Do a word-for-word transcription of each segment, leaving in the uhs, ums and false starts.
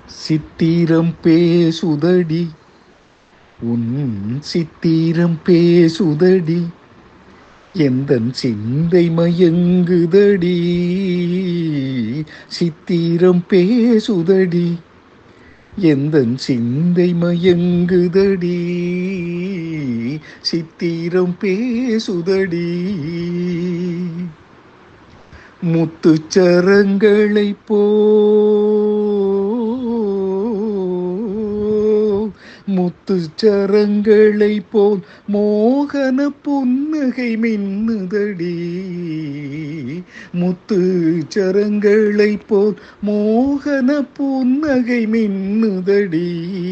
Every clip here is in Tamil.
சித்திரம் பேசுதடி உன் சித்திரம் பேசுதடி எந்தன் சிந்தை மயங்குதடி. சித்திரம் பேசுதடி எந்தன் சிந்தை மயங்குதடி. சித்திரம் பேசுதடி முத்துச்சரங்களை போ முத்துச்சரங்களை போல் மோகன புன்னகை மின்னுதடி. முத்துச்சரங்களை போல் மோகன புன்னகை மின்னுதடி.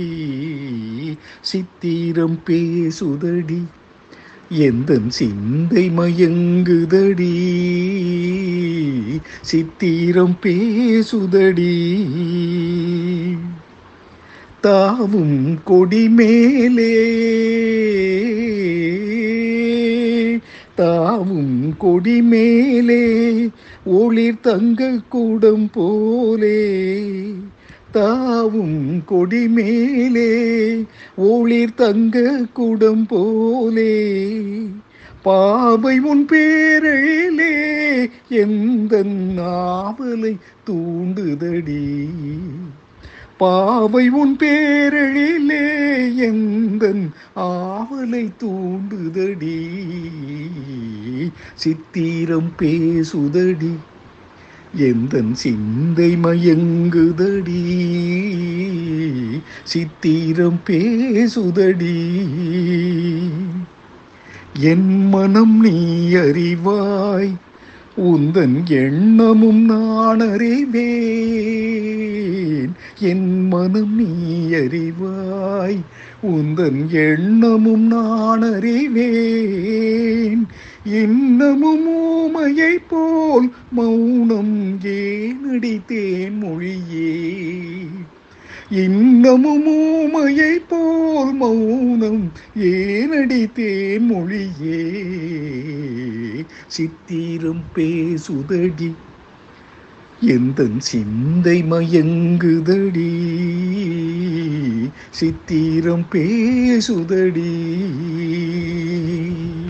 சித்திரம் பேசுதடி எந்தன் சிந்தை மயங்குதடி. சித்திரம் பேசுதடி தாவும் கொடி மேலே தாவும் கொடி மேலே ஒளிர் தங்க கூடம் போலே. தாவும் கொடி மேலே ஒளிர் தங்க கூடம் போலே. பாவை உன் பேரழிலே எந்தன் ஆவலை தூண்டுதடி. பாவை உன் பேரழிலே எந்தன் ஆவலை தூண்டுதடி. சித்திரம் பேசுதடி எந்தன் சிந்தை மயங்குதடி. சித்திரம் பேசுதடி என் மனம் நீ அறிவாய் உந்தன் எண்ணமும் நான் அறிவேன். என் மனம் நீ அறிவாய் உந்தன் எண்ணமும் நான் அறிவேன். இன்னமும் ஊமையை போல் மௌனம் ஏனடி தேன்மொழியே. இன்னமும் ஊமையை போல் மௌனம் ஏனடி தேன்மொழியே. சித்திரம் பேசுதடி எந்தன் சிந்தை மயங்குதடி. சித்திரம் பேசுதடி.